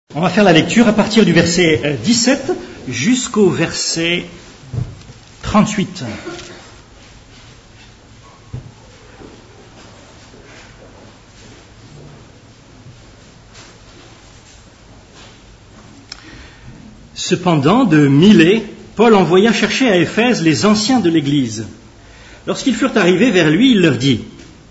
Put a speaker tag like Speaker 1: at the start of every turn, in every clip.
Speaker 1: On va faire la lecture à partir du verset 17 jusqu'au verset 38. Cependant, de Milée, Paul envoya chercher à Éphèse les anciens de l'Église. Lorsqu'ils furent arrivés vers lui, il leur dit :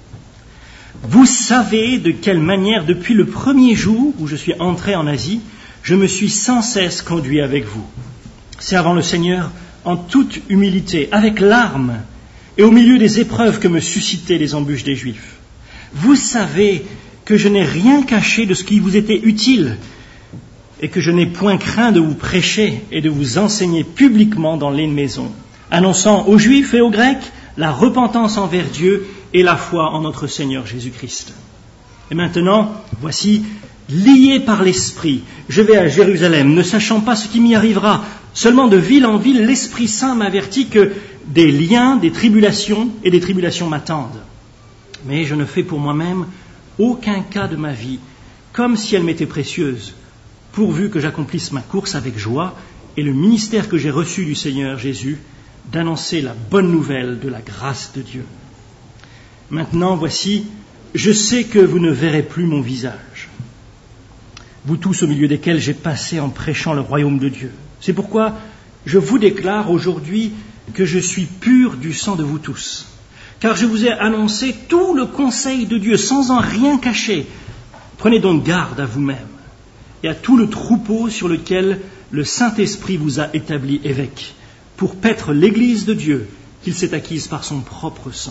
Speaker 1: « Vous savez de quelle manière, depuis le premier jour où je suis entré en Asie, je me suis sans cesse conduit avec vous, servant le Seigneur en toute humilité, avec larmes, et au milieu des épreuves que me suscitaient les embûches des Juifs. Vous savez que je n'ai rien caché de ce qui vous était utile, et que je n'ai point craint de vous prêcher et de vous enseigner publiquement dans les maisons, annonçant aux Juifs et aux Grecs la repentance envers Dieu et la foi en notre Seigneur Jésus-Christ. Et maintenant, voici, lié par l'Esprit, je vais à Jérusalem, ne sachant pas ce qui m'y arrivera. Seulement de ville en ville, l'Esprit Saint m'avertit que des liens, des tribulations et des tribulations m'attendent. Mais je ne fais pour moi-même aucun cas de ma vie, comme si elle m'était précieuse, pourvu que j'accomplisse ma course avec joie et le ministère que j'ai reçu du Seigneur Jésus, d'annoncer la bonne nouvelle de la grâce de Dieu. Maintenant, voici, je sais que vous ne verrez plus mon visage, vous tous au milieu desquels j'ai passé en prêchant le royaume de Dieu. C'est pourquoi je vous déclare aujourd'hui que je suis pur du sang de vous tous, car je vous ai annoncé tout le conseil de Dieu sans en rien cacher. Prenez donc garde à vous-même et à tout le troupeau sur lequel le Saint-Esprit vous a établi évêque, pour paître l'Église de Dieu qu'il s'est acquise par son propre sang.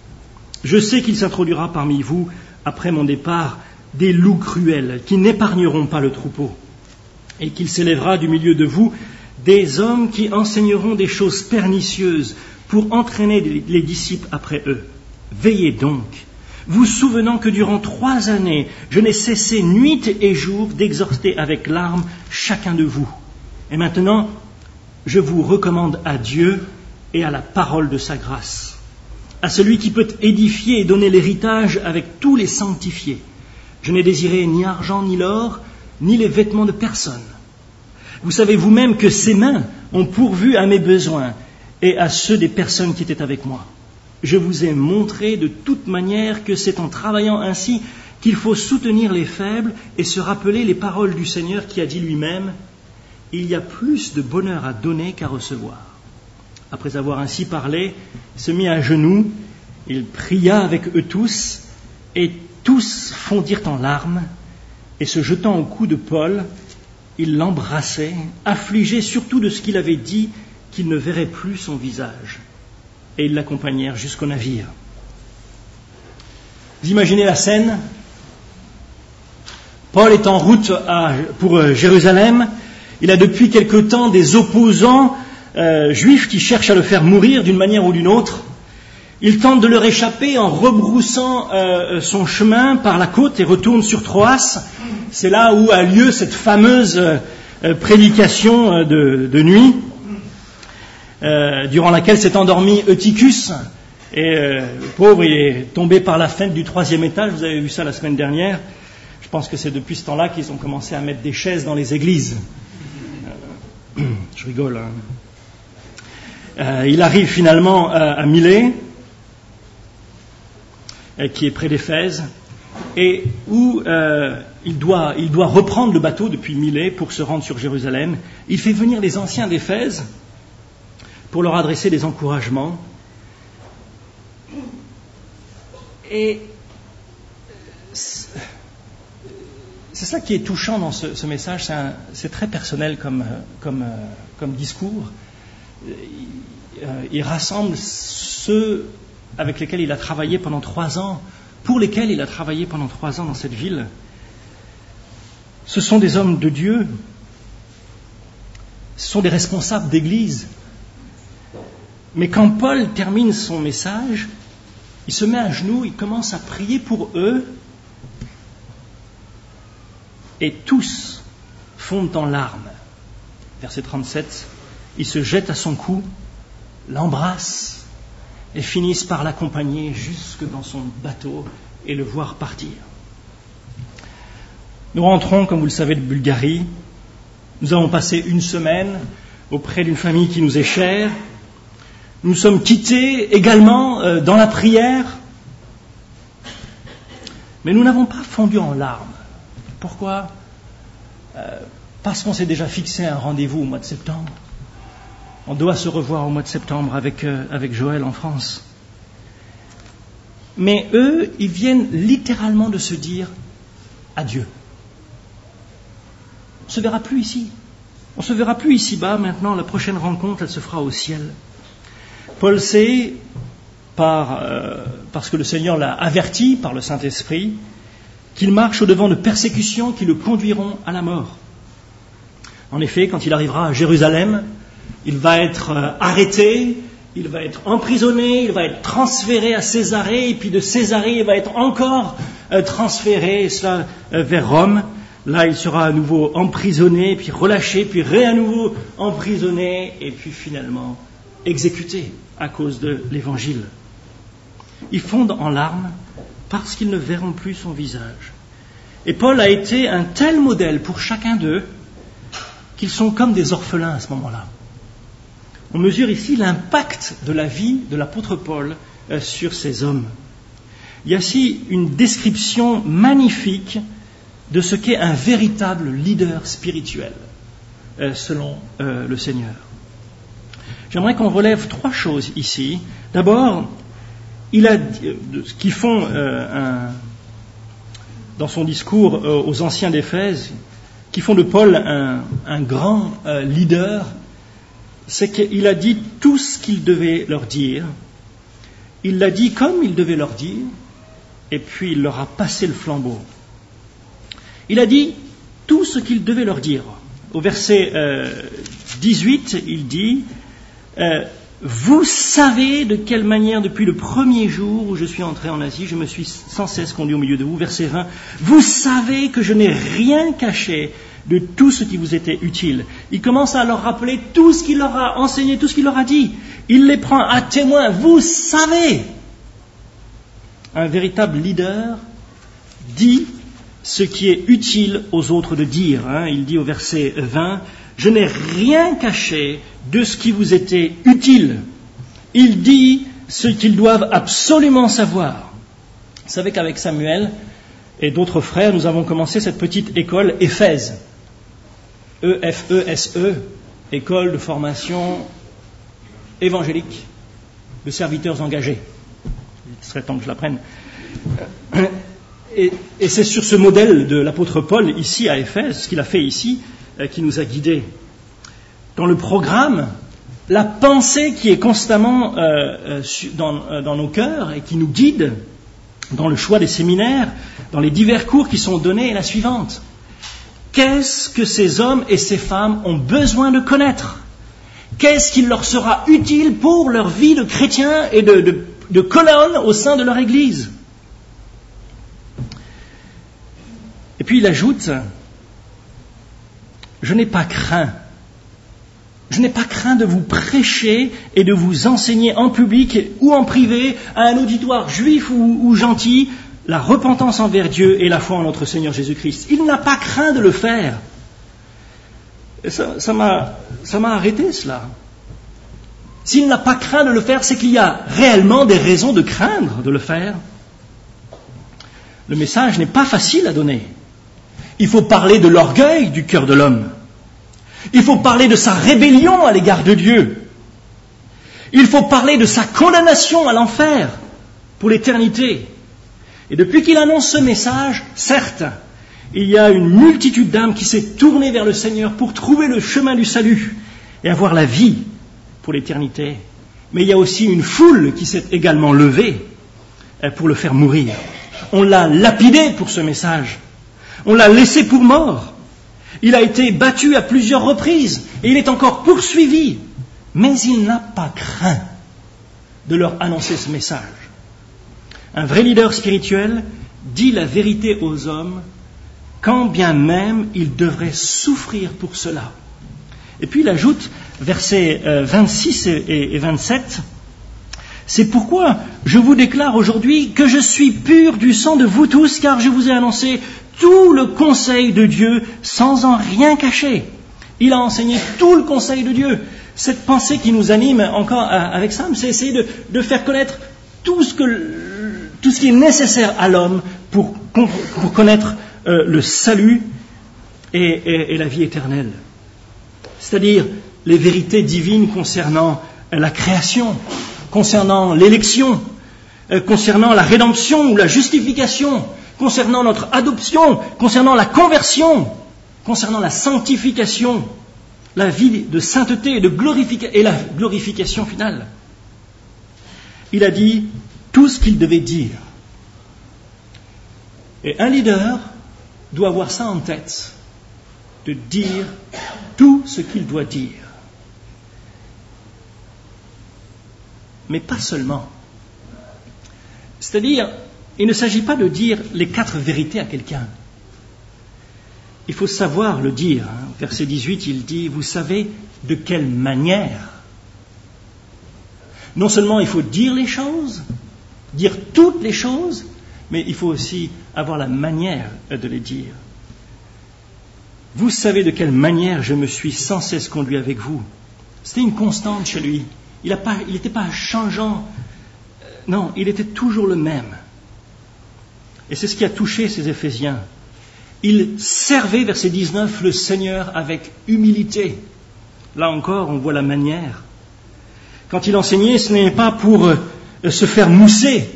Speaker 1: Je sais qu'il s'introduira parmi vous, après mon départ, des loups cruels qui n'épargneront pas le troupeau, et qu'il s'élèvera du milieu de vous des hommes qui enseigneront des choses pernicieuses pour entraîner les disciples après eux. Veillez donc, vous souvenant que durant 3 années, je n'ai cessé nuit et jour d'exhorter avec larmes chacun de vous. Et maintenant, je vous recommande à Dieu et à la parole de sa grâce, à celui qui peut édifier et donner l'héritage avec tous les sanctifiés. Je n'ai désiré ni argent ni l'or, ni les vêtements de personne. Vous savez vous-même que ses mains ont pourvu à mes besoins et à ceux des personnes qui étaient avec moi. Je vous ai montré de toute manière que c'est en travaillant ainsi qu'il faut soutenir les faibles et se rappeler les paroles du Seigneur qui a dit lui-même : « Il y a plus de bonheur à donner qu'à recevoir. » Après avoir ainsi parlé, il se mit à genoux, il pria avec eux tous, et tous fondirent en larmes, et se jetant au cou de Paul, ils l'embrassaient, affligés surtout de ce qu'il avait dit, qu'ils ne verraient plus son visage. Et ils l'accompagnèrent jusqu'au navire. Vous imaginez la scène ? Paul est en route pour Jérusalem. Il a depuis quelque temps des opposants juifs qui cherchent à le faire mourir d'une manière ou d'une autre. Il tente de leur échapper en rebroussant son chemin par la côte et retourne sur Troas. C'est là où a lieu cette fameuse prédication de nuit, durant laquelle s'est endormi Eutychus. Et le pauvre, il est tombé par la fenêtre du 3e étage. Vous avez vu ça la semaine dernière. Je pense que c'est depuis ce temps-là qu'ils ont commencé à mettre des chaises dans les églises. Je rigole, hein. Il arrive finalement à Milée, qui est près d'Éphèse, et où il doit reprendre le bateau depuis Milée pour se rendre sur Jérusalem. Il fait venir les anciens d'Éphèse pour leur adresser des encouragements. Et c'est ça qui est touchant dans ce message, c'est très personnel comme discours. Il rassemble ceux avec lesquels il a travaillé pendant 3 ans, pour lesquels il a travaillé pendant 3 ans dans cette ville. Ce sont des hommes de Dieu, ce sont des responsables d'église. Mais quand Paul termine son message, il se met à genoux, il commence à prier pour eux, et tous fondent en larmes. Verset 37, ils se jettent à son cou, l'embrassent et finissent par l'accompagner jusque dans son bateau et le voir partir. Nous rentrons, comme vous le savez, de Bulgarie. Nous avons passé une semaine auprès d'une famille qui nous est chère. Nous sommes quittés également dans la prière. Mais nous n'avons pas fondu en larmes. Pourquoi ? Parce qu'on s'est déjà fixé un rendez-vous au mois de septembre. On doit se revoir au mois de septembre avec Joël en France. Mais eux, ils viennent littéralement de se dire adieu. On ne se verra plus ici. On ne se verra plus ici-bas. Maintenant, la prochaine rencontre, elle se fera au ciel. Paul sait, parce que le Seigneur l'a averti par le Saint-Esprit, qu'il marche au-devant de persécutions qui le conduiront à la mort. En effet, quand il arrivera à Jérusalem, il va être arrêté, il va être emprisonné, il va être transféré à Césarée, et puis de Césarée, il va être encore transféré vers Rome. Là, il sera à nouveau emprisonné, puis relâché, puis à nouveau emprisonné, et puis finalement exécuté à cause de l'Évangile. Ils fondent en larmes parce qu'ils ne verront plus son visage. Et Paul a été un tel modèle pour chacun d'eux qu'ils sont comme des orphelins à ce moment-là. On mesure ici l'impact de la vie de l'apôtre Paul sur ces hommes. Il y a ici une description magnifique de ce qu'est un véritable leader spirituel, selon le Seigneur. J'aimerais qu'on relève 3 choses ici. D'abord, il a qui font dans son discours aux anciens d'Éphèse, qui font de Paul un grand leader, c'est qu'il a dit tout ce qu'il devait leur dire. Il l'a dit comme il devait leur dire, et puis il leur a passé le flambeau. Il a dit tout ce qu'il devait leur dire. Au verset 18, il dit vous savez de quelle manière, depuis le premier jour où je suis entré en Asie, je me suis sans cesse conduit au milieu de vous. Verset 20, vous savez que je n'ai rien caché de tout ce qui vous était utile. Il commence à leur rappeler tout ce qu'il leur a enseigné, tout ce qu'il leur a dit. Il les prend à témoin. Vous savez. Un véritable leader dit ce qui est utile aux autres de dire. Il dit au verset 20, je n'ai rien caché de ce qui vous était utile. Il dit ce qu'ils doivent absolument savoir. Vous savez qu'avec Samuel et d'autres frères, nous avons commencé cette petite école Éphèse. EFESE, école de formation évangélique de serviteurs engagés. Il serait temps que je l'apprenne. Et c'est sur ce modèle de l'apôtre Paul ici à Éphèse, ce qu'il a fait ici, qui nous a guidés. Dans le programme, la pensée qui est constamment dans nos cœurs et qui nous guide dans le choix des séminaires, dans les divers cours qui sont donnés est la suivante. Qu'est-ce que ces hommes et ces femmes ont besoin de connaître ? Qu'est-ce qui leur sera utile pour leur vie de chrétien et de colonne au sein de leur Église ? Et puis il ajoute, je n'ai pas craint de vous prêcher et de vous enseigner en public ou en privé à un auditoire juif ou gentil la repentance envers Dieu et la foi en notre Seigneur Jésus-Christ. Il n'a pas craint de le faire. Et ça m'a arrêté cela. S'il n'a pas craint de le faire, c'est qu'il y a réellement des raisons de craindre de le faire. Le message n'est pas facile à donner. Il faut parler de l'orgueil du cœur de l'homme. Il faut parler de sa rébellion à l'égard de Dieu. Il faut parler de sa condamnation à l'enfer pour l'éternité. Et depuis qu'il annonce ce message, certes, il y a une multitude d'âmes qui s'est tournée vers le Seigneur pour trouver le chemin du salut et avoir la vie pour l'éternité. Mais il y a aussi une foule qui s'est également levée pour le faire mourir. On l'a lapidé pour ce message. On l'a laissé pour mort. Il a été battu à plusieurs reprises et il est encore poursuivi. Mais il n'a pas craint de leur annoncer ce message. Un vrai leader spirituel dit la vérité aux hommes, quand bien même ils devraient souffrir pour cela. Et puis il ajoute, versets 26 et 27, c'est pourquoi je vous déclare aujourd'hui que je suis pur du sang de vous tous, car je vous ai annoncé tout le conseil de Dieu sans en rien cacher. Il a enseigné tout le conseil de Dieu. Cette pensée qui nous anime encore avec Sam, c'est essayer de faire connaître tout ce qui est nécessaire à l'homme pour connaître le salut et la vie éternelle. C'est-à-dire les vérités divines concernant la création, concernant l'élection, concernant la rédemption ou la justification, concernant notre adoption, concernant la conversion, concernant la sanctification, la vie de sainteté et la glorification finale. Il a dit tout ce qu'il devait dire. Et un leader doit avoir ça en tête, de dire tout ce qu'il doit dire. Mais pas seulement. C'est-à-dire, il ne s'agit pas de dire les 4 vérités à quelqu'un. Il faut savoir le dire. Verset 18, il dit, vous savez de quelle manière. Non seulement il faut dire les choses, dire toutes les choses, mais il faut aussi avoir la manière de les dire. Vous savez de quelle manière je me suis sans cesse conduit avec vous. C'était une constante chez lui. Il n'était pas changeant. Non, il était toujours le même. Et c'est ce qui a touché ces Éphésiens. Il servait, verset 19, le Seigneur avec humilité. Là encore, on voit la manière. Quand il enseignait, ce n'est pas pour se faire mousser,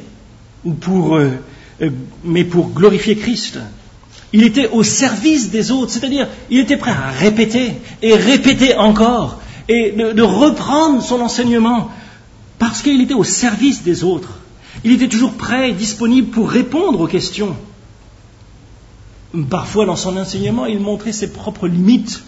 Speaker 1: mais pour glorifier Christ. Il était au service des autres, c'est-à-dire, il était prêt à répéter et répéter encore, et de reprendre son enseignement, parce qu'il était au service des autres. Il était toujours prêt et disponible pour répondre aux questions. Parfois, dans son enseignement, il montrait ses propres limites.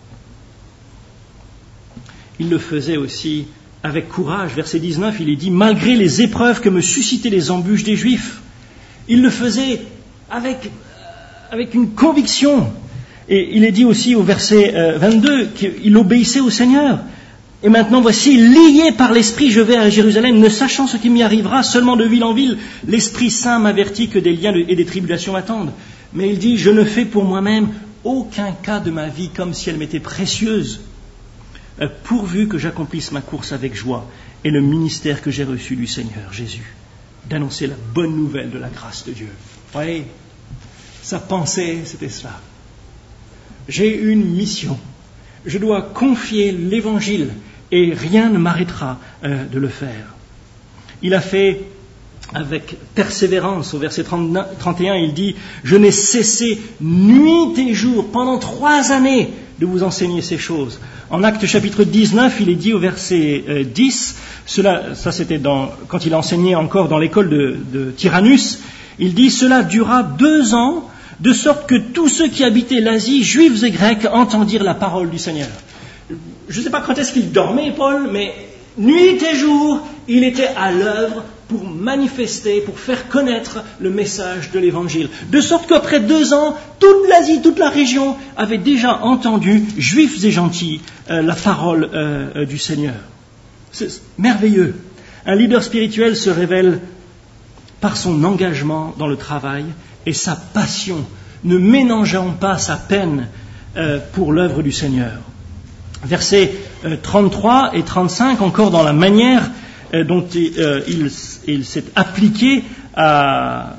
Speaker 1: Il le faisait aussi avec courage. Verset 19, il est dit « Malgré les épreuves que me suscitaient les embûches des Juifs », il le faisait avec une conviction. Et il est dit aussi au verset 22 qu'il obéissait au Seigneur. Et maintenant, voici, lié par l'Esprit, je vais à Jérusalem, ne sachant ce qui m'y arrivera, seulement de ville en ville. L'Esprit Saint m'avertit que des liens et des tribulations m'attendent. Mais il dit, je ne fais pour moi-même aucun cas de ma vie comme si elle m'était précieuse, pourvu que j'accomplisse ma course avec joie et le ministère que j'ai reçu du Seigneur Jésus, d'annoncer la bonne nouvelle de la grâce de Dieu. Oui, sa pensée, c'était cela. J'ai une mission. Je dois confier l'Évangile et rien ne m'arrêtera de le faire. Il a fait avec persévérance. Au verset 31, il dit « Je n'ai cessé nuit et jour pendant 3 années de vous enseigner ces choses. » En Actes chapitre 19, il est dit au verset 10, ça c'était quand il enseignait encore dans l'école de Tyrannus, il dit « Cela dura 2 ans, de sorte que tous ceux qui habitaient l'Asie, juifs et grecs, entendirent la parole du Seigneur. » Je ne sais pas quand est-ce qu'il dormait, Paul, mais nuit et jour, il était à l'œuvre pour manifester, pour faire connaître le message de l'Évangile. De sorte qu'après 2 ans, toute l'Asie, toute la région avait déjà entendu, juifs et gentils, la parole du Seigneur. C'est merveilleux. Un leader spirituel se révèle par son engagement dans le travail et sa passion, ne mélangeant pas sa peine pour l'œuvre du Seigneur. Versets 33 et 35, encore dans la manière dont il s'est appliqué à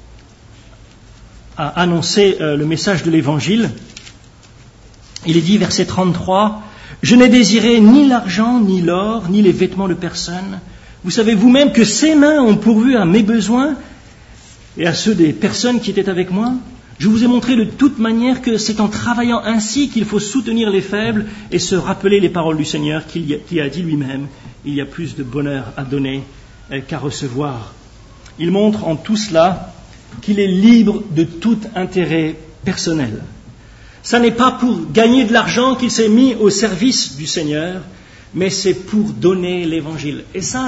Speaker 1: annoncer le message de l'Évangile. Il est dit, verset 33, « Je n'ai désiré ni l'argent, ni l'or, ni les vêtements de personne. Vous savez vous-même que ces mains ont pourvu à mes besoins et à ceux des personnes qui étaient avec moi. Je vous ai montré de toute manière que c'est en travaillant ainsi qu'il faut soutenir les faibles et se rappeler les paroles du Seigneur qui a dit lui-même, il y a plus de bonheur à donner qu'à recevoir. » Il montre en tout cela qu'il est libre de tout intérêt personnel. Ça n'est pas pour gagner de l'argent qu'il s'est mis au service du Seigneur, mais c'est pour donner l'Évangile. Et ça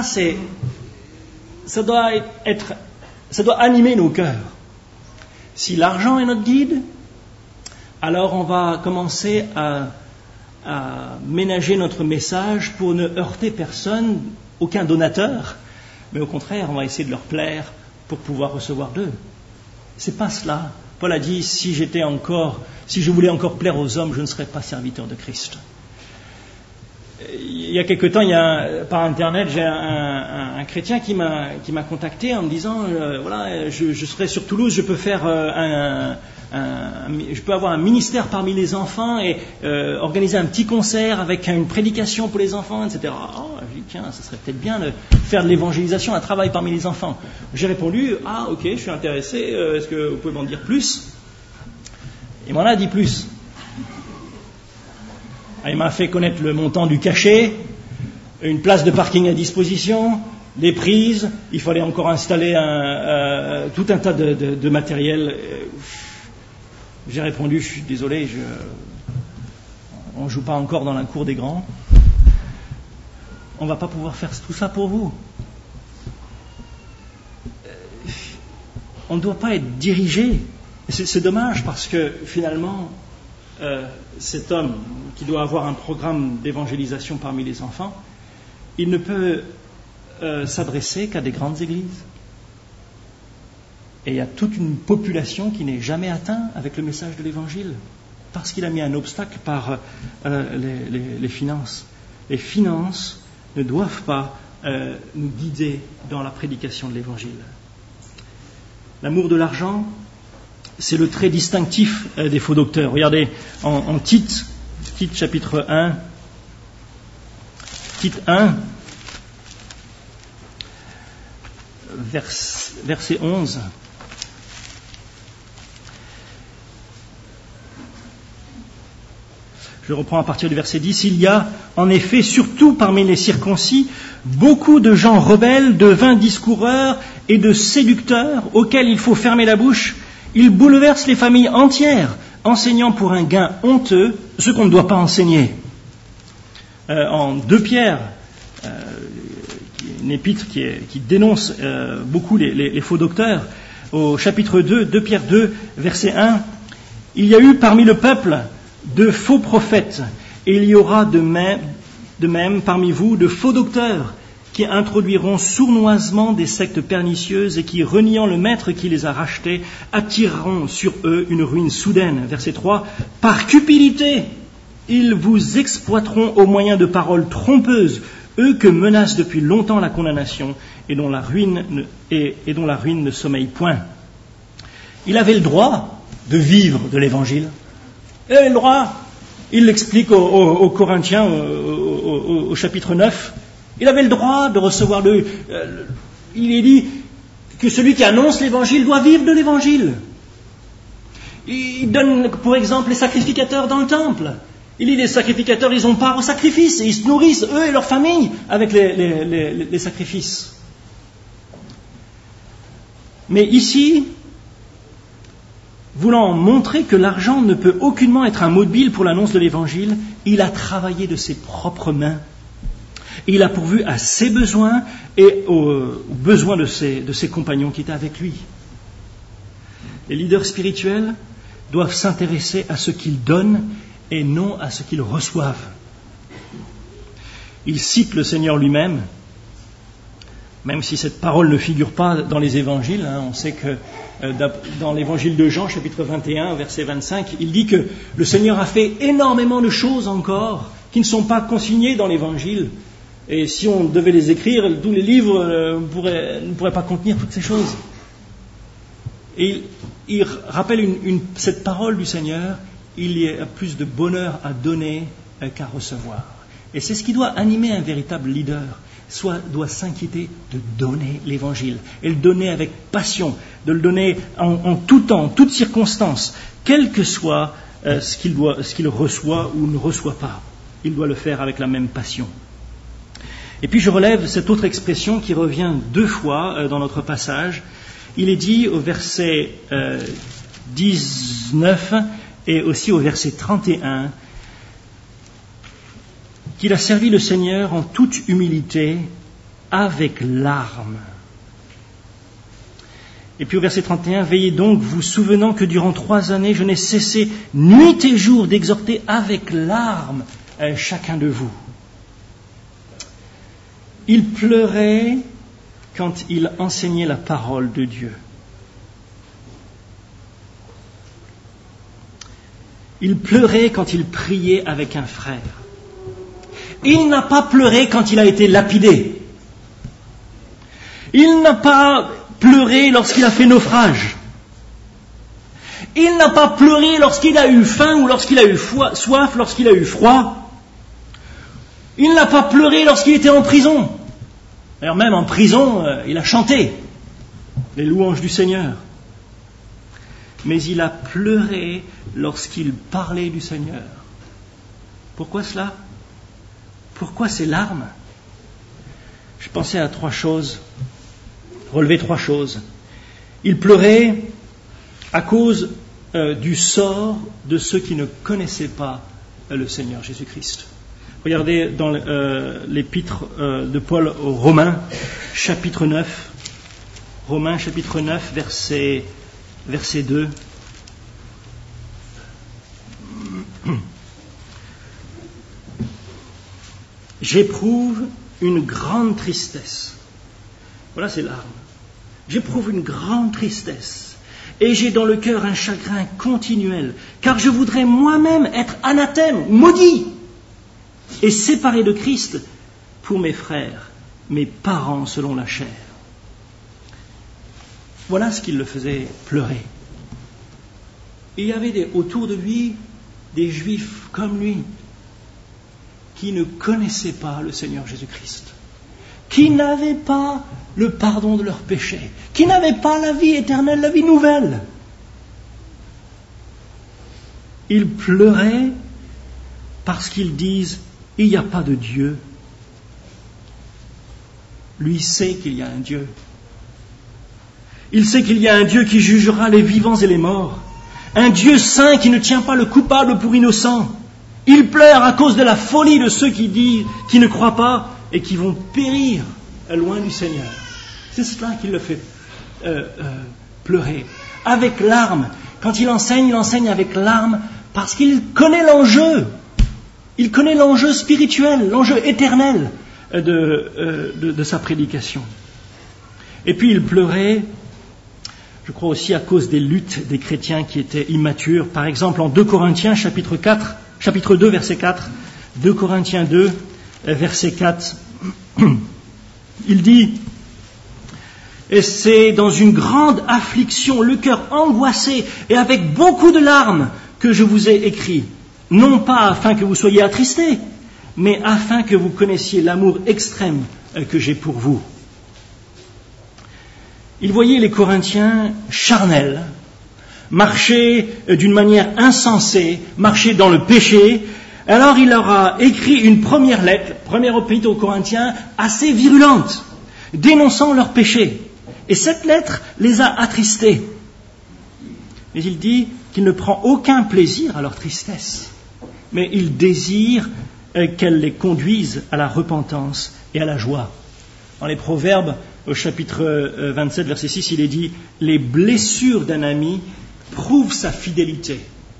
Speaker 1: doit animer nos cœurs. Si l'argent est notre guide, alors on va commencer à ménager notre message pour ne heurter personne, aucun donateur, mais au contraire, on va essayer de leur plaire pour pouvoir recevoir d'eux. C'est pas cela Paul a dit, si je voulais encore plaire aux hommes, je ne serais pas serviteur de Christ. Il y a quelque temps, par Internet, j'ai un chrétien qui m'a contacté en me disant, voilà, je serai sur Toulouse, je peux faire je peux avoir un ministère parmi les enfants et organiser un petit concert avec une prédication pour les enfants, etc. Oh, j'ai dit, tiens, ça serait peut-être bien de faire de l'évangélisation, un travail parmi les enfants. J'ai répondu, ah ok, je suis intéressé, est-ce que vous pouvez m'en dire plus? Il m'en a dit plus. Il m'a fait connaître le montant du cachet, une place de parking à disposition, des prises, il fallait encore installer tout un tas de matériel. J'ai répondu, je suis désolé, on ne joue pas encore dans la cour des grands. On ne va pas pouvoir faire tout ça pour vous. On ne doit pas être dirigé. C'est dommage parce que finalement, cet homme qui doit avoir un programme d'évangélisation parmi les enfants, il ne peut s'adresser qu'à des grandes églises. Et il y a toute une population qui n'est jamais atteinte avec le message de l'Évangile, parce qu'il a mis un obstacle par les finances. Les finances ne doivent pas nous guider dans la prédication de l'Évangile. L'amour de l'argent, c'est le trait distinctif des faux docteurs. Regardez, en Tite chapitre 1, Tite 1, verset 11. Je reprends à partir du verset 10. Il y a, en effet, surtout parmi les circoncis, beaucoup de gens rebelles, de vains discoureurs et de séducteurs auxquels il faut fermer la bouche. Ils bouleversent les familles entières, enseignant pour un gain honteux ce qu'on ne doit pas enseigner. En 2 Pierre, une épître qui dénonce beaucoup les faux docteurs, au chapitre 2, 2 Pierre 2, verset 1, « Il y a eu parmi le peuple de faux prophètes, et il y aura de même parmi vous de faux docteurs qui introduiront sournoisement des sectes pernicieuses et qui, reniant le maître qui les a rachetés, attireront sur eux une ruine soudaine. » Verset 3, « Par cupidité, ils vous exploiteront au moyen de paroles trompeuses, eux que menace depuis longtemps la condamnation et dont la ruine ne sommeille point. » Il avait le droit de vivre de l'Évangile. Il avait le droit. Il l'explique aux Corinthiens au chapitre 9. Il avait le droit de recevoir il est dit que celui qui annonce l'Évangile doit vivre de l'Évangile. Il donne pour exemple les sacrificateurs dans le temple. Il dit les sacrificateurs, ils ont part au sacrifice et ils se nourrissent, eux et leur famille, avec les sacrifices. Mais ici, voulant montrer que l'argent ne peut aucunement être un mobile pour l'annonce de l'Évangile, il a travaillé de ses propres mains. Et il a pourvu à ses besoins et aux besoins de ses compagnons qui étaient avec lui. Les leaders spirituels doivent s'intéresser à ce qu'ils donnent et non à ce qu'ils reçoivent. Il cite le Seigneur lui-même, même si cette parole ne figure pas dans les évangiles. On sait que dans l'évangile de Jean, chapitre 21, verset 25, il dit que le Seigneur a fait énormément de choses encore qui ne sont pas consignées dans l'évangile. Et si on devait les écrire, tous les livres ne pourraient pas contenir toutes ces choses. Et il rappelle cette parole du Seigneur, il y a plus de bonheur à donner qu'à recevoir. Et c'est ce qui doit animer un véritable leader, doit s'inquiéter de donner l'Évangile, et le donner avec passion, de le donner en tout temps, en toutes circonstances, quel que soit ce qu'il reçoit ou ne reçoit pas. Il doit le faire avec la même passion. Et puis je relève cette autre expression qui revient 2 fois dans notre passage. Il est dit au verset 19 et aussi au verset 31 qu'il a servi le Seigneur en toute humilité avec larmes. Et puis au verset 31, « Veillez donc, vous souvenant que durant 3 années, je n'ai cessé nuit et jour d'exhorter avec larmes chacun de vous. » Il pleurait quand il enseignait la parole de Dieu. Il pleurait quand il priait avec un frère. Il n'a pas pleuré quand il a été lapidé. Il n'a pas pleuré lorsqu'il a fait naufrage. Il n'a pas pleuré lorsqu'il a eu faim ou lorsqu'il a eu soif, lorsqu'il a eu froid. Il n'a pas pleuré lorsqu'il était en prison. D'ailleurs, même en prison, il a chanté les louanges du Seigneur. Mais il a pleuré lorsqu'il parlait du Seigneur. Pourquoi cela ? Pourquoi ces larmes ? Je pensais à relever trois choses. Il pleurait à cause du sort de ceux qui ne connaissaient pas le Seigneur Jésus-Christ. Regardez dans l'épître de Paul aux Romains, chapitre 9. Romains, chapitre 9, verset 2. J'éprouve une grande tristesse. Voilà ces larmes. J'éprouve une grande tristesse. Et j'ai dans le cœur un chagrin continuel, car je voudrais moi-même être anathème, maudit, et séparé de Christ pour mes frères, mes parents selon la chair. Voilà ce qui le faisait pleurer. Il y avait autour de lui des Juifs comme lui, qui ne connaissaient pas le Seigneur Jésus-Christ, qui n'avaient pas le pardon de leurs péchés, qui n'avaient pas la vie éternelle, la vie nouvelle. Ils pleuraient parce qu'ils disent « il n'y a pas de Dieu ». Lui sait qu'il y a un Dieu. Il sait qu'il y a un Dieu qui jugera les vivants et les morts, un Dieu saint qui ne tient pas le coupable pour innocent. Il pleure à cause de la folie de ceux qui ne croient pas et qui vont périr loin du Seigneur. C'est cela qui le fait pleurer. Avec larmes. Quand il enseigne avec larmes parce qu'il connaît l'enjeu. Il connaît l'enjeu spirituel, l'enjeu éternel de sa prédication. Et puis il pleurait, je crois aussi à cause des luttes des chrétiens qui étaient immatures. Par exemple, en 2 Corinthiens, chapitre 2, verset 4, 2 Corinthiens 2, verset 4, il dit « Et c'est dans une grande affliction, le cœur angoissé et avec beaucoup de larmes que je vous ai écrit, non pas afin que vous soyez attristés, mais afin que vous connaissiez l'amour extrême que j'ai pour vous. » Il voyait les Corinthiens charnels, marcher d'une manière insensée, marcher dans le péché. Alors il leur a écrit une première lettre, première épître aux Corinthiens, assez virulente, dénonçant leur péché. Et cette lettre les a attristés. Mais il dit qu'il ne prend aucun plaisir à leur tristesse, mais il désire qu'elle les conduise à la repentance et à la joie. Dans les Proverbes, au chapitre 27, verset 6, il est dit « Les blessures d'un ami prouvent sa fidélité ».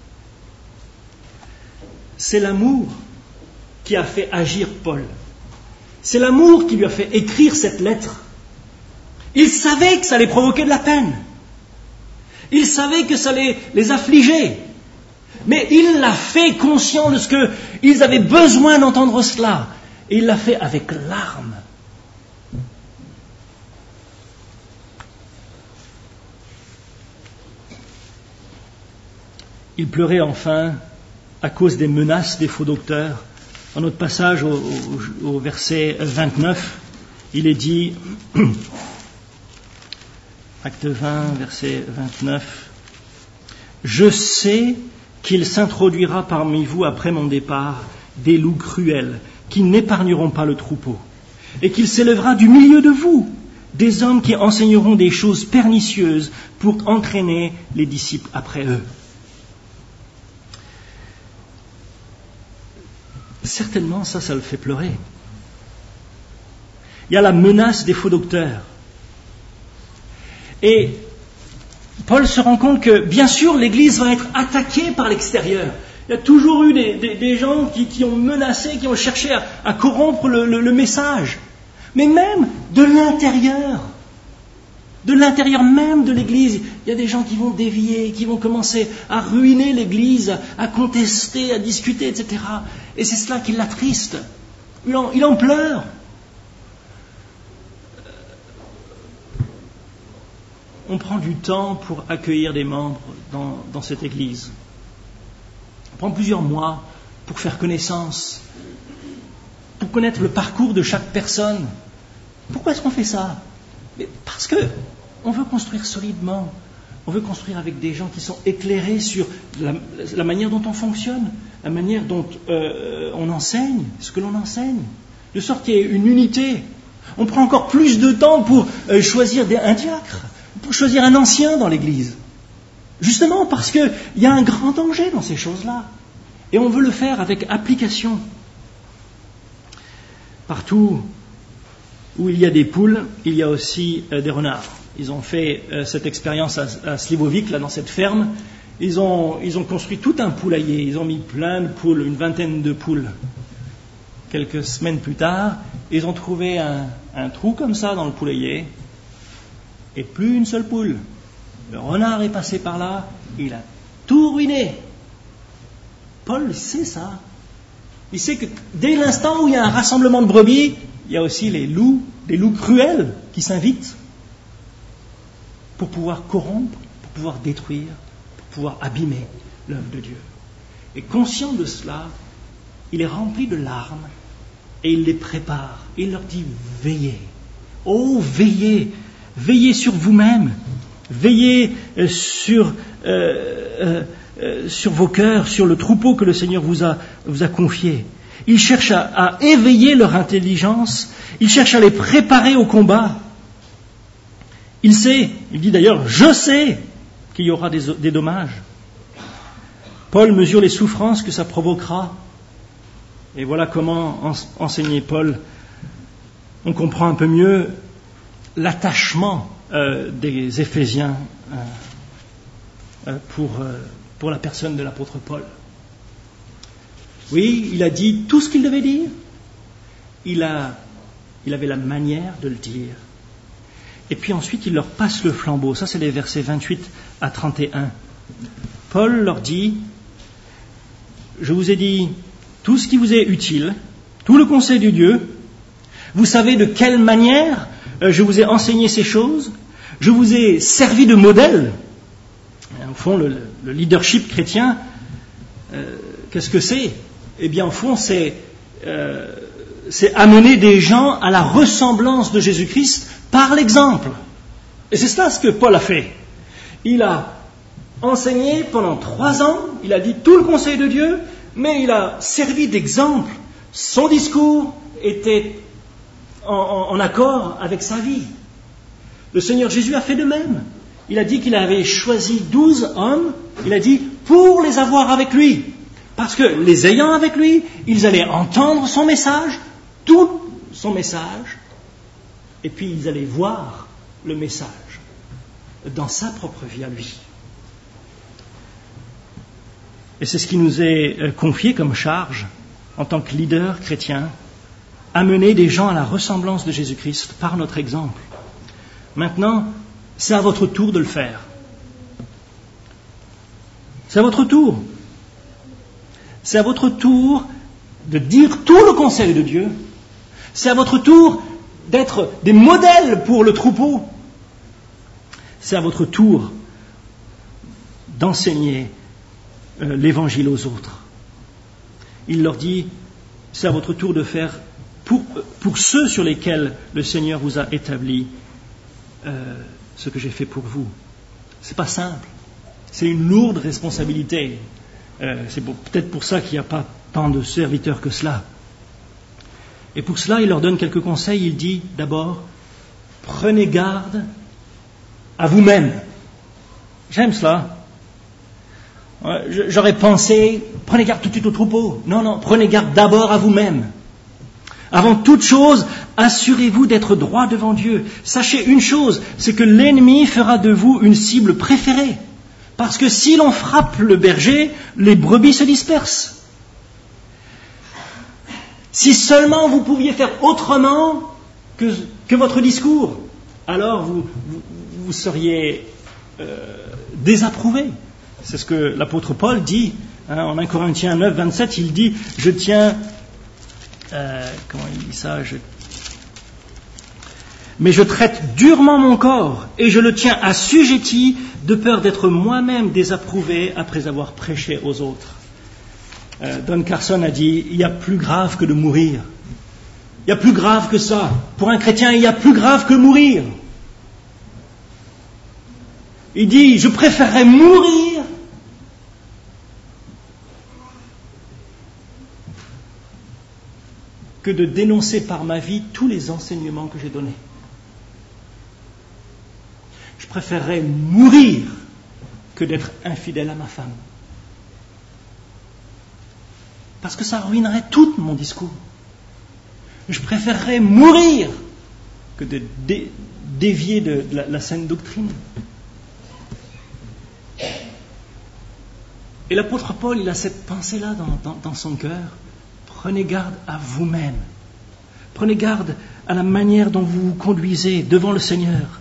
Speaker 1: C'est l'amour qui a fait agir Paul. C'est l'amour qui lui a fait écrire cette lettre. Il savait que ça allait provoquer de la peine. Il savait que ça allait les affliger. Mais il l'a fait conscient de ce qu'ils avaient besoin d'entendre cela. Et il l'a fait avec larmes. Il pleurait enfin à cause des menaces des faux docteurs. Dans notre passage au verset 29, il est dit, acte 20, verset 29, « Je sais qu'il s'introduira parmi vous après mon départ des loups cruels qui n'épargneront pas le troupeau, et qu'il s'élèvera du milieu de vous des hommes qui enseigneront des choses pernicieuses pour entraîner les disciples après eux. » Certainement, ça le fait pleurer. Il y a la menace des faux docteurs. Et Paul se rend compte que, bien sûr, l'Église va être attaquée par l'extérieur. Il y a toujours eu des gens qui ont menacé, qui ont cherché à corrompre le message. Mais même de l'intérieur, De l'intérieur même de l'Église, il y a des gens qui vont dévier, qui vont commencer à ruiner l'Église, à contester, à discuter, etc. Et c'est cela qui l'attriste. Il en pleure. On prend du temps pour accueillir des membres dans cette Église. On prend plusieurs mois pour faire connaissance, pour connaître le parcours de chaque personne. Pourquoi est-ce qu'on fait ça? Mais parce que on veut construire solidement, on veut construire avec des gens qui sont éclairés sur la manière dont on fonctionne, la manière dont on enseigne, ce que l'on enseigne, de sorte qu'il y ait une unité. On prend encore plus de temps pour choisir un diacre, pour choisir un ancien dans l'Église. Justement parce qu'il y a un grand danger dans ces choses-là. Et on veut le faire avec application. Partout où il y a des poules, il y a aussi des renards. Ils ont fait cette expérience à Slivovic, là, dans cette ferme. Ils ont construit tout un poulailler. Ils ont mis plein de poules, une vingtaine de poules. Quelques semaines plus tard, ils ont trouvé un trou comme ça dans le poulailler. Et plus une seule poule. Le renard est passé par là, il a tout ruiné. Paul sait ça. Il sait que dès l'instant où il y a un rassemblement de brebis, il y a aussi des loups cruels qui s'invitent pour pouvoir corrompre, pour pouvoir détruire, pour pouvoir abîmer l'œuvre de Dieu. Et conscient de cela, il est rempli de larmes et il les prépare. Et il leur dit, veillez. Oh, veillez. Veillez sur vous-même. Veillez sur vos cœurs, sur le troupeau que le Seigneur vous a confié. Il cherche à éveiller leur intelligence, il cherche à les préparer au combat. Il dit d'ailleurs, je sais qu'il y aura des dommages. Paul mesure les souffrances que ça provoquera. Et voilà comment enseigner Paul. On comprend un peu mieux l'attachement des Éphésiens pour la personne de l'apôtre Paul. Oui, il a dit tout ce qu'il devait dire. Il avait la manière de le dire. Et puis ensuite, il leur passe le flambeau. Ça, c'est les versets 28 à 31. Paul leur dit, je vous ai dit tout ce qui vous est utile, tout le conseil de Dieu. Vous savez de quelle manière je vous ai enseigné ces choses. Je vous ai servi de modèle. Au fond, le leadership chrétien, qu'est-ce que c'est? Eh bien, au fond, c'est amener des gens à la ressemblance de Jésus-Christ par l'exemple. Et c'est cela ce que Paul a fait. Il a enseigné pendant 3 ans, il a dit tout le conseil de Dieu, mais il a servi d'exemple. Son discours était en accord avec sa vie. Le Seigneur Jésus a fait de même. Il a dit qu'il avait choisi 12 hommes, il a dit, pour les avoir avec lui. Parce que les ayant avec lui, ils allaient entendre son message, tout son message, et puis ils allaient voir le message dans sa propre vie à lui. Et c'est ce qui nous est confié comme charge en tant que leader chrétien, amener des gens à la ressemblance de Jésus-Christ par notre exemple. Maintenant, c'est à votre tour de le faire. C'est à votre tour. C'est à votre tour de dire tout le conseil de Dieu. C'est à votre tour d'être des modèles pour le troupeau. C'est à votre tour d'enseigner l'évangile aux autres. Il leur dit, c'est à votre tour de faire pour ceux sur lesquels le Seigneur vous a établi ce que j'ai fait pour vous. C'est pas simple. C'est une lourde responsabilité. C'est peut-être pour ça qu'il n'y a pas tant de serviteurs que cela. Et pour cela, il leur donne quelques conseils. Il dit d'abord, prenez garde à vous-même. J'aime cela. J'aurais pensé, prenez garde tout de suite au troupeau. Non, prenez garde d'abord à vous-même. Avant toute chose, assurez-vous d'être droit devant Dieu. Sachez une chose, c'est que l'ennemi fera de vous une cible préférée. Parce que si l'on frappe le berger, les brebis se dispersent. Si seulement vous pouviez faire autrement que votre discours, alors vous seriez désapprouvé. C'est ce que l'apôtre Paul dit en 1 Corinthiens 9, 27, il dit « Je tiens... comment il dit ça mais je traite durement mon corps et je le tiens assujetti de peur d'être moi-même désapprouvé après avoir prêché aux autres. » Don Carson a dit « Il y a plus grave que de mourir. Il y a plus grave que ça. Pour un chrétien, il y a plus grave que mourir. » Il dit « Je préférerais mourir que de dénoncer par ma vie tous les enseignements que j'ai donnés. Je préférerais mourir que d'être infidèle à ma femme. Parce que ça ruinerait tout mon discours. Je préférerais mourir que de dévier de la saine doctrine. » Et l'apôtre Paul, il a cette pensée-là dans son cœur. Prenez garde à vous-même. Prenez garde à la manière dont vous vous conduisez devant le Seigneur.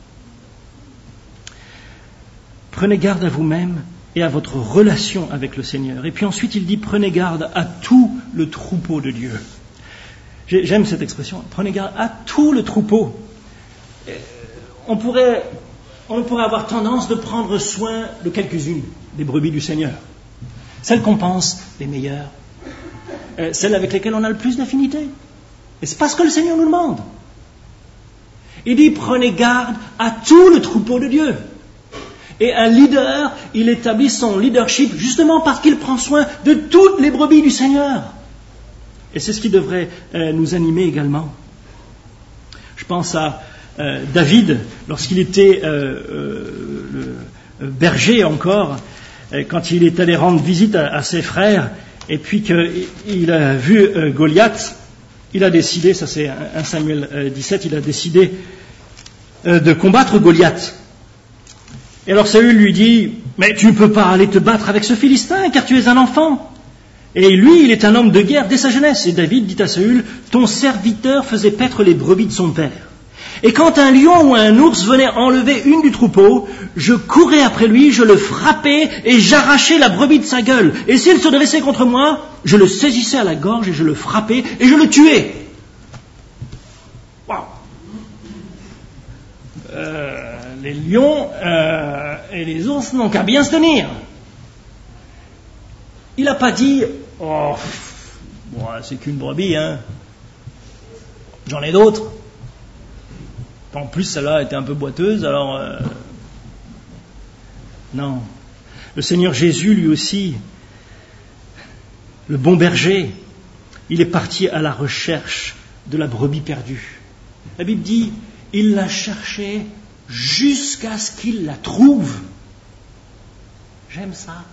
Speaker 1: Prenez garde à vous-même et à votre relation avec le Seigneur. Et puis ensuite, il dit, prenez garde à tout le troupeau de Dieu. J'aime cette expression. Prenez garde à tout le troupeau. On pourrait avoir tendance de prendre soin de quelques-unes des brebis du Seigneur. Celles qu'on pense les meilleures. Celles avec lesquelles on a le plus d'affinité. Et c'est parce que le Seigneur nous demande. Il dit, prenez garde à tout le troupeau de Dieu. Et un leader, il établit son leadership justement parce qu'il prend soin de toutes les brebis du Seigneur. Et c'est ce qui devrait nous animer également. Je pense à David, lorsqu'il était le berger encore, quand il est allé rendre visite à ses frères, et puis qu'il a vu Goliath, il a décidé, ça c'est 1 Samuel 17, il a décidé de combattre Goliath. Et alors Saül lui dit, mais tu ne peux pas aller te battre avec ce Philistin, car tu es un enfant. Et lui, il est un homme de guerre dès sa jeunesse. Et David dit à Saül, ton serviteur faisait paître les brebis de son père. Et quand un lion ou un ours venait enlever une du troupeau, je courais après lui, je le frappais et j'arrachais la brebis de sa gueule. Et s'il se dressait contre moi, je le saisissais à la gorge et je le frappais et je le tuais. Waouh! Les lions et les ours n'ont qu'à bien se tenir. Il n'a pas dit « Oh, bon, c'est qu'une brebis, hein. J'en ai d'autres. » En plus, celle-là était un peu boiteuse, alors... Non. Le Seigneur Jésus, lui aussi, le bon berger, il est parti à la recherche de la brebis perdue. La Bible dit, il l'a cherchée jusqu'à ce qu'il la trouve. J'aime ça.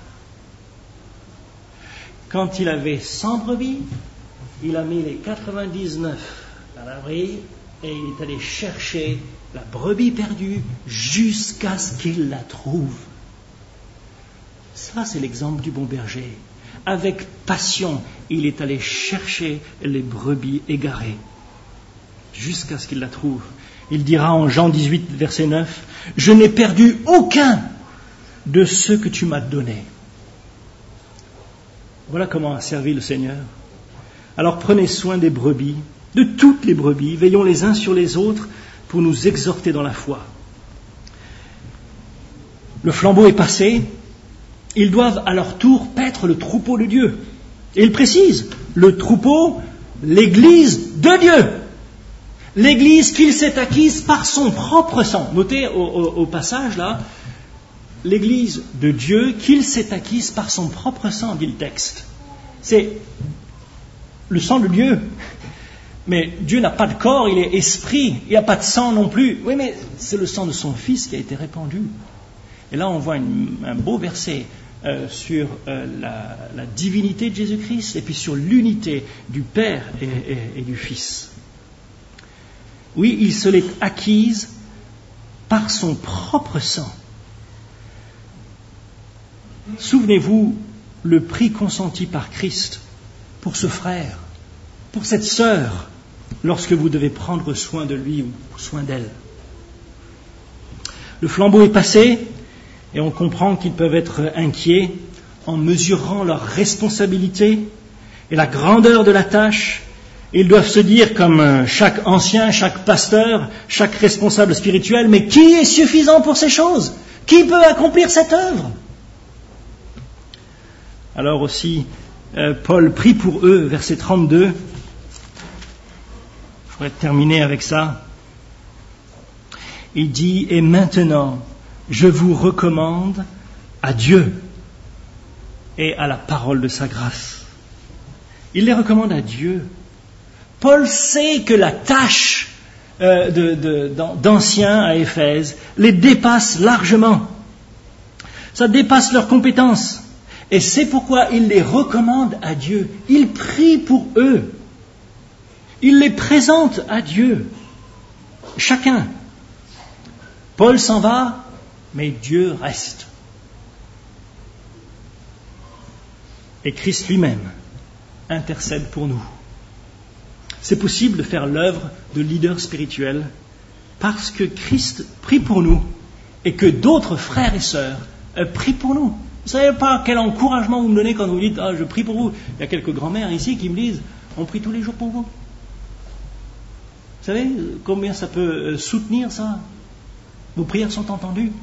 Speaker 1: Quand il avait 100 brebis, il a mis les 99 à l'abri et il est allé chercher la brebis perdue jusqu'à ce qu'il la trouve. Ça, c'est l'exemple du bon berger. Avec passion, il est allé chercher les brebis égarées jusqu'à ce qu'il la trouve. Il dira en Jean 18, verset 9, « Je n'ai perdu aucun de ceux que tu m'as donnés. » Voilà comment a servi le Seigneur. Alors prenez soin des brebis, de toutes les brebis, veillons les uns sur les autres pour nous exhorter dans la foi. Le flambeau est passé, ils doivent à leur tour paître le troupeau de Dieu. Et il précise, le troupeau, l'Église de Dieu. L'Église qu'il s'est acquise par son propre sang. Notez au passage là, l'Église de Dieu qu'il s'est acquise par son propre sang, dit le texte. C'est le sang de Dieu. Mais Dieu n'a pas de corps, il est esprit, il n'y a pas de sang non plus. Oui, mais c'est le sang de son Fils qui a été répandu. Et là, on voit un beau verset sur la divinité de Jésus-Christ et puis sur l'unité du Père et du Fils. Oui, il se l'est acquise par son propre sang. Souvenez-vous le prix consenti par Christ pour ce frère, pour cette sœur, lorsque vous devez prendre soin de lui ou soin d'elle. Le flambeau est passé et on comprend qu'ils peuvent être inquiets en mesurant leur responsabilité et la grandeur de la tâche. Ils doivent se dire, comme chaque ancien, chaque pasteur, chaque responsable spirituel, mais qui est suffisant pour ces choses? Qui peut accomplir cette œuvre? Alors aussi, Paul prie pour eux, verset 32. Je voudrais terminer avec ça. Il dit, et maintenant, je vous recommande à Dieu et à la parole de sa grâce. Il les recommande à Dieu. Paul sait que la tâche d'anciens à Éphèse les dépasse largement. Ça dépasse leurs compétences. Et c'est pourquoi il les recommande à Dieu. Il prie pour eux. Il les présente à Dieu. Chacun. Paul s'en va, mais Dieu reste. Et Christ lui-même intercède pour nous. C'est possible de faire l'œuvre de leader spirituel parce que Christ prie pour nous et que d'autres frères et sœurs prient pour nous. Vous ne savez pas quel encouragement vous me donnez quand vous dites « Ah, je prie pour vous ». Il y a quelques grands-mères ici qui me disent « On prie tous les jours pour vous ». Vous savez combien ça peut soutenir ça? Vos prières sont entendues.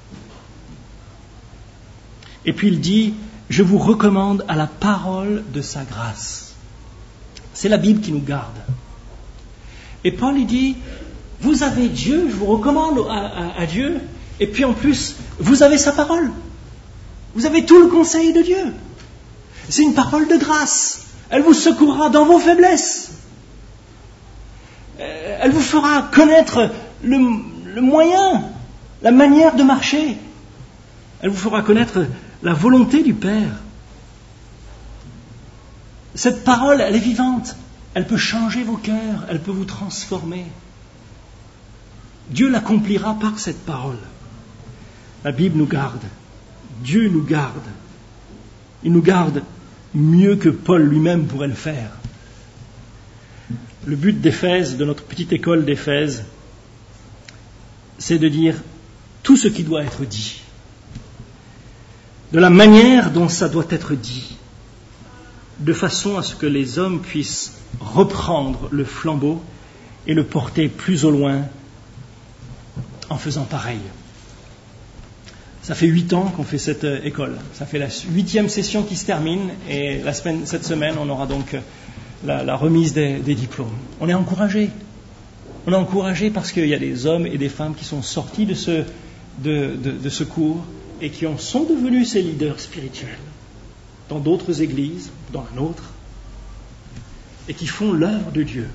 Speaker 1: Et puis il dit « Je vous recommande à la parole de sa grâce ». C'est la Bible qui nous garde. Et Paul il dit, vous avez Dieu, je vous recommande à Dieu, et puis en plus, vous avez sa parole. Vous avez tout le conseil de Dieu. C'est une parole de grâce. Elle vous secourra dans vos faiblesses. Elle vous fera connaître le moyen, la manière de marcher. Elle vous fera connaître la volonté du Père. Cette parole, elle est vivante. Elle peut changer vos cœurs. Elle peut vous transformer. Dieu l'accomplira par cette parole. La Bible nous garde. Dieu nous garde. Il nous garde mieux que Paul lui-même pourrait le faire. Le but d'Éphèse, de notre petite école d'Éphèse, c'est de dire tout ce qui doit être dit. De la manière dont ça doit être dit. De façon à ce que les hommes puissent reprendre le flambeau et le porter plus au loin en faisant pareil. Ça fait 8 ans qu'on fait cette école. Ça fait la 8e session qui se termine et cette semaine, on aura donc la remise des diplômes. On est encouragés. On est encouragés parce qu'il y a des hommes et des femmes qui sont sortis de ce cours et qui sont devenus ces leaders spirituels. Dans d'autres églises, dans la nôtre, et qui font l'œuvre de Dieu.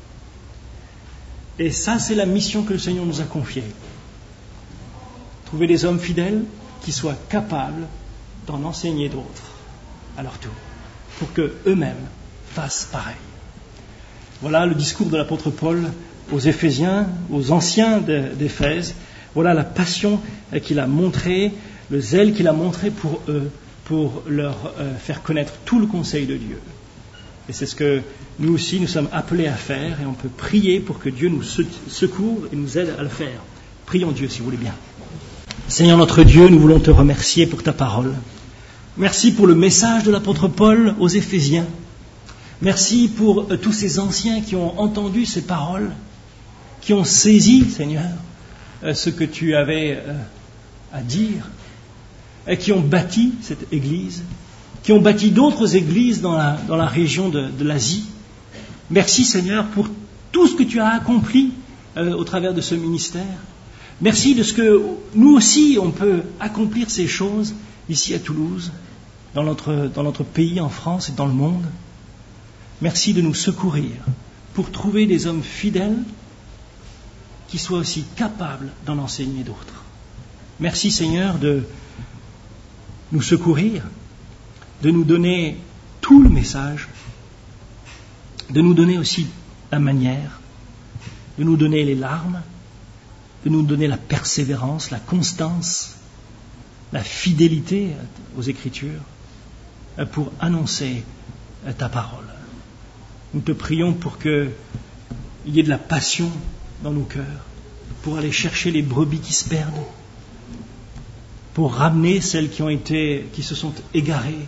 Speaker 1: Et ça, c'est la mission que le Seigneur nous a confiée. Trouver des hommes fidèles qui soient capables d'en enseigner d'autres à leur tour, pour qu'eux-mêmes fassent pareil. Voilà le discours de l'apôtre Paul aux Éphésiens, aux anciens d'Éphèse. Voilà la passion qu'il a montrée, le zèle qu'il a montré pour eux, pour leur faire connaître tout le conseil de Dieu. Et c'est ce que nous aussi, nous sommes appelés à faire, et on peut prier pour que Dieu nous secoure et nous aide à le faire. Prions Dieu, si vous voulez bien. Seigneur notre Dieu, nous voulons te remercier pour ta parole. Merci pour le message de l'apôtre Paul aux Éphésiens. Merci pour tous ces anciens qui ont entendu ces paroles, qui ont saisi, Seigneur, ce que tu avais à dire, et qui ont bâti cette église, qui ont bâti d'autres églises dans la région de l'Asie. Merci Seigneur pour tout ce que tu as accompli au travers de ce ministère. Merci de ce que nous aussi on peut accomplir ces choses ici à Toulouse, dans notre pays, en France et dans le monde. Merci de nous secourir pour trouver des hommes fidèles qui soient aussi capables d'en enseigner d'autres. Merci Seigneur de nous secourir, de nous donner tout le message, de nous donner aussi la manière, de nous donner les larmes, de nous donner la persévérance, la constance, la fidélité aux Écritures pour annoncer ta parole. Nous te prions pour qu'il y ait de la passion dans nos cœurs, pour aller chercher les brebis qui se perdent, pour ramener celles qui se sont égarées,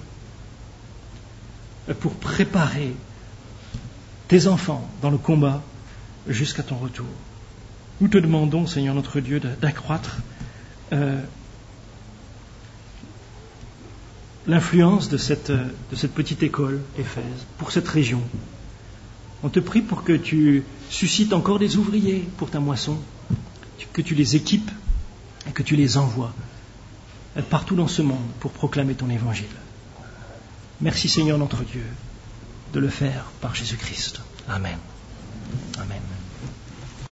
Speaker 1: pour préparer tes enfants dans le combat jusqu'à ton retour. Nous te demandons, Seigneur notre Dieu, d'accroître l'influence de cette petite école, Éphèse, pour cette région. On te prie pour que tu suscites encore des ouvriers pour ta moisson, que tu les équipes et que tu les envoies partout dans ce monde pour proclamer ton évangile. Merci Seigneur notre Dieu de le faire par Jésus-Christ. Amen. Amen.